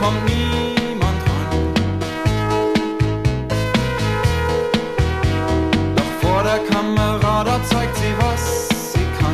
kommt niemand ran. Doch vor der Kamera, da zeigt sie, was sie kann.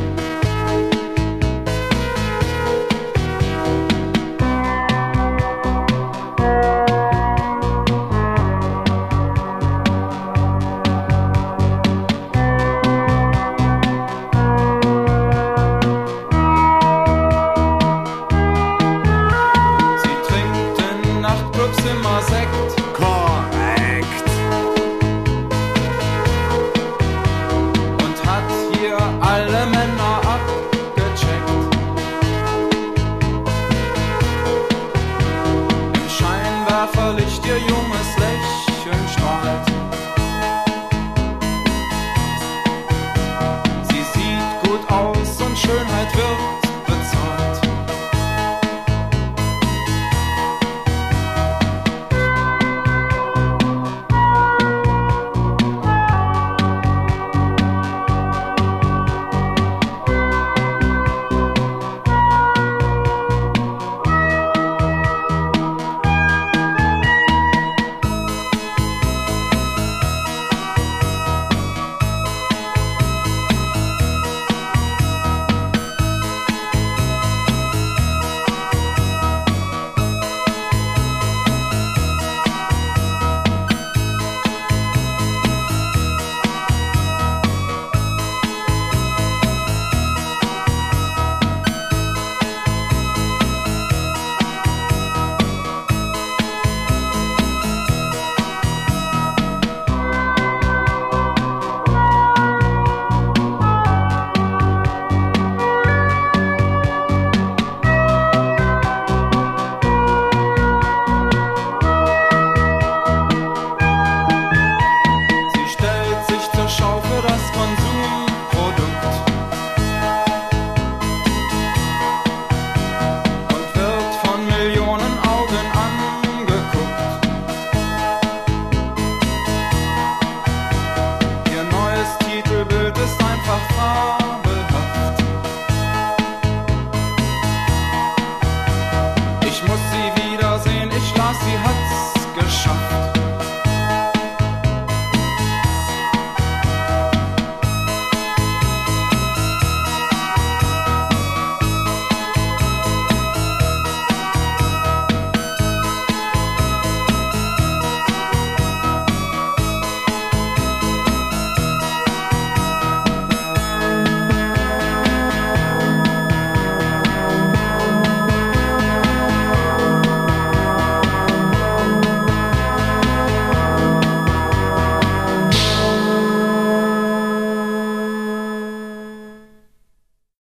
Immer Sekt. Korrekt. Und hat hier alle Männer abgecheckt. Im Scheinwerferlicht ihr junges Lächeln strahlt. Sie sieht gut aus und Schönheit wird bezahlt. Titelbild ist einfach fabelhaft. Ich muss sie wiedersehen, ich las, sie hat's geschafft.